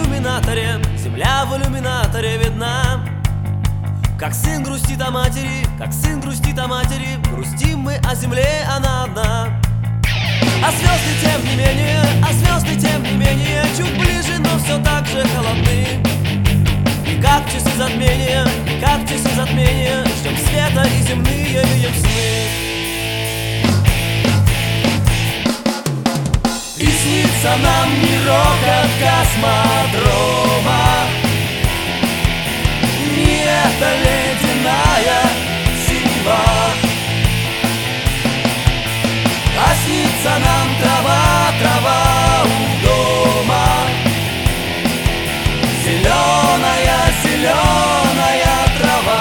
иллюминаторе, земля в иллюминаторе видна. Как сын грустит о матери, как сын грустит о матери, грустим мы о земле, она одна. А звезды тем не менее, а звезды тем не менее, чуть ближе, но все так же холодны. И как часы затмения, и как часы затмения, ждем света и земные видим сны. И снится нам мирок от космодрома, не эта ледяная синева, а снится нам трава, трава у дома, зеленая, зеленая трава.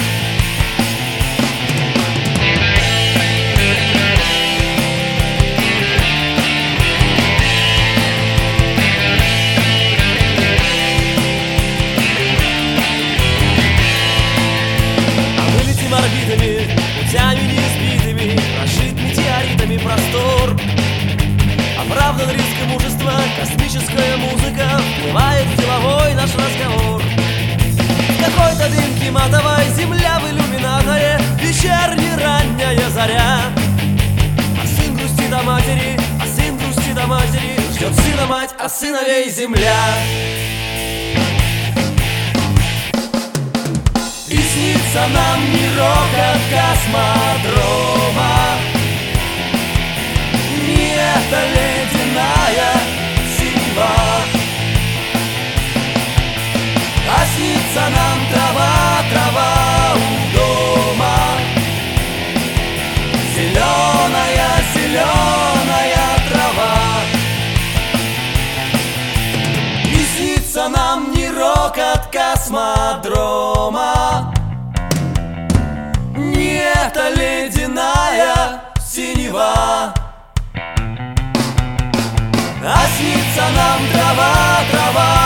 Орбитами, путями неизбитыми, прошит метеоритами простор. Оправдан риск и мужество, космическая музыка вплывает в деловой наш разговор. В какой-то дымке матовой, земля в иллюминаторе, вечерняя ранняя заря. А сын грустит о матери, а сын грустит о матери, ждет сына мать, а сыновей земля. И снится нам мирок от космодрома, не эта ледяная синева, а снится нам трава, трава у дома, зеленая, зеленая трава. И снится нам мирок от космодрома, не эта ледяная синева, а снится нам трава, трава